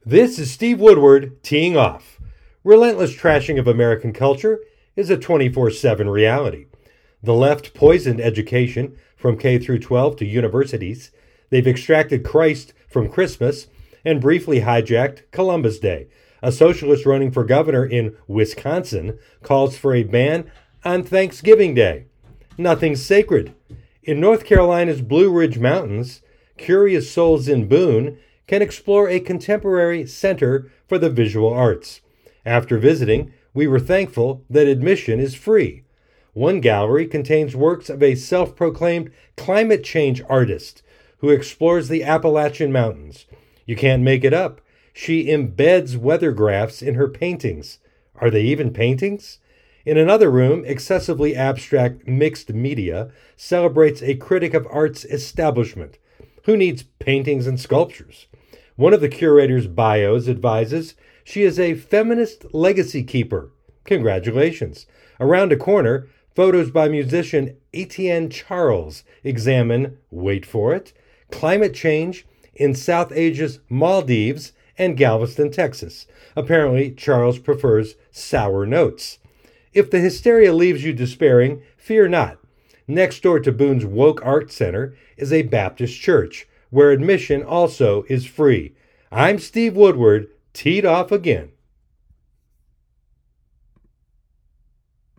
This is Steve Woodward teeing off. Relentless trashing of American culture is a 24/7 reality. The left poisoned education from K through 12 to universities. They've extracted Christ from Christmas and briefly hijacked Columbus Day. A socialist running for governor in Wisconsin calls for a ban on Thanksgiving Day. Nothing's sacred. In North Carolina's Blue Ridge Mountains, curious souls in Boone can explore a contemporary center for the visual arts. After visiting, we were thankful that admission is free. One gallery contains works of a self-proclaimed climate change artist who explores the Appalachian Mountains. You can't make it up. She embeds weather graphs in her paintings. Are they even paintings? In another room, excessively abstract mixed media celebrates a critic of art's establishment. Who needs paintings and sculptures? One of the curator's bios advises she is a feminist legacy keeper. Congratulations. Around a corner, photos by musician Etienne Charles examine, wait for it, climate change in South Asia's Maldives and Galveston, Texas. Apparently, Charles prefers sour notes. If the hysteria leaves you despairing, fear not. Next door to Boone's Woke Art Center is a Baptist church, where admission also is free. I'm Steve Woodward, teed off again.